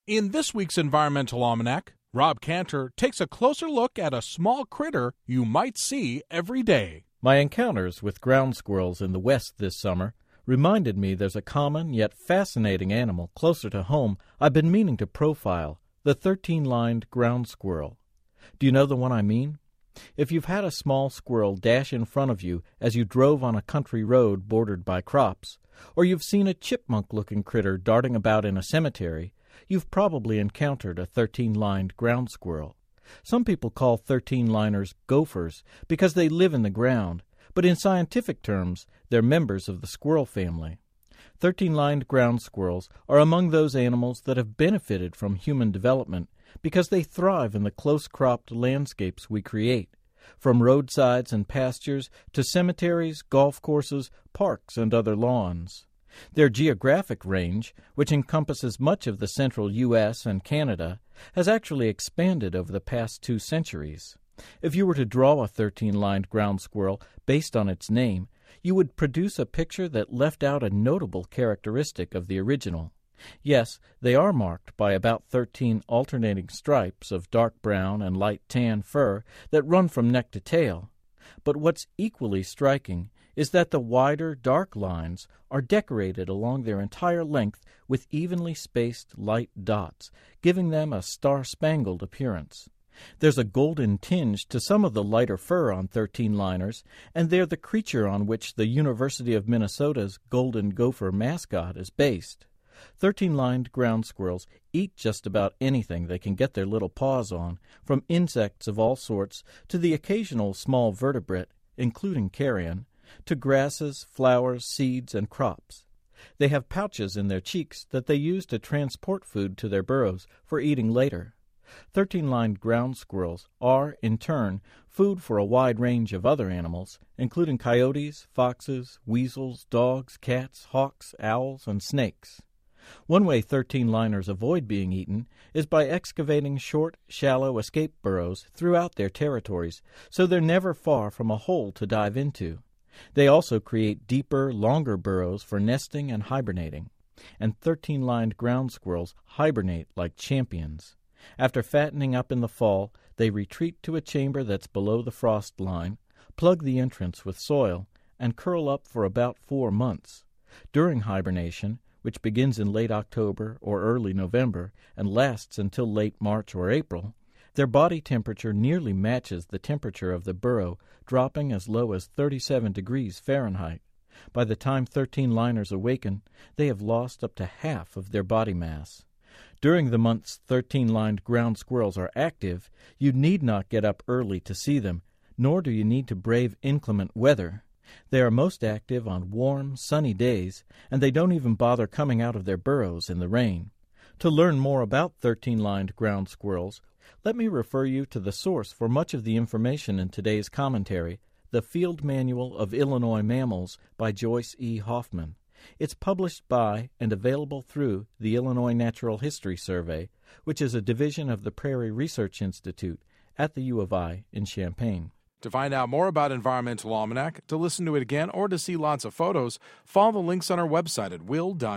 In this week's Environmental Almanac, Rob Cantor takes a closer look at a small critter you might see every day. My encounters with ground squirrels in the West this summer reminded me there's a common yet fascinating animal closer to home I've been meaning to profile, the 13-lined ground squirrel. Do you know the one I mean? If you've had a small squirrel dash in front of you as you drove on a country road bordered by crops, or you've seen a chipmunk-looking critter darting about in a cemetery, you've probably encountered a 13-lined ground squirrel. Some people call 13-liners gophers because they live in the ground, but in scientific terms, they're members of the squirrel family. 13-lined ground squirrels are among those animals that have benefited from human development because they thrive in the close-cropped landscapes we create, from roadsides and pastures to cemeteries, golf courses, parks, and other lawns. Their geographic range, which encompasses much of the central U.S. and Canada, has actually expanded over the past 2 centuries. If you were to draw a 13-lined ground squirrel based on its name, you would produce a picture that left out a notable characteristic of the original. Yes, they are marked by about 13 alternating stripes of dark brown and light tan fur that run from neck to tail. But what's equally striking is that the wider, dark lines are decorated along their entire length with evenly spaced light dots, giving them a star-spangled appearance. There's a golden tinge to some of the lighter fur on 13-liners, and they're the creature on which the University of Minnesota's golden gopher mascot is based. 13-lined ground squirrels eat just about anything they can get their little paws on, from insects of all sorts to the occasional small vertebrate, including carrion, to grasses, flowers, seeds, and crops. They have pouches in their cheeks that they use to transport food to their burrows for eating later. 13-lined ground squirrels are, in turn, food for a wide range of other animals, including coyotes, foxes, weasels, dogs, cats, hawks, owls, and snakes. One way 13-liners avoid being eaten is by excavating short, shallow escape burrows throughout their territories, so they're never far from a hole to dive into. They also create deeper, longer burrows for nesting and hibernating. And 13-lined ground squirrels hibernate like champions. After fattening up in the fall, they retreat to a chamber that's below the frost line, plug the entrance with soil, and curl up for about 4 months. During hibernation, which begins in late October or early November and lasts until late March or April, their body temperature nearly matches the temperature of the burrow, dropping as low as 37 degrees Fahrenheit. By the time 13-liners awaken, they have lost up to half of their body mass. During the months 13-lined ground squirrels are active, you need not get up early to see them, nor do you need to brave inclement weather. They are most active on warm, sunny days, and they don't even bother coming out of their burrows in the rain. To learn more about 13-lined ground squirrels, let me refer you to the source for much of the information in today's commentary, The Field Manual of Illinois Mammals by Joyce E. Hoffman. It's published by and available through the Illinois Natural History Survey, which is a division of the Prairie Research Institute at the U of I in Champaign. To find out more about Environmental Almanac, to listen to it again, or to see lots of photos, follow the links on our website at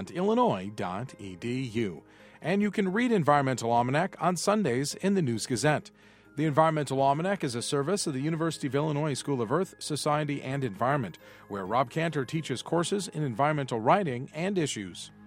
will.illinois.edu. And you can read Environmental Almanac on Sundays in the News Gazette. The Environmental Almanac is a service of the University of Illinois School of Earth, Society, and Environment, where Rob Cantor teaches courses in environmental writing and issues.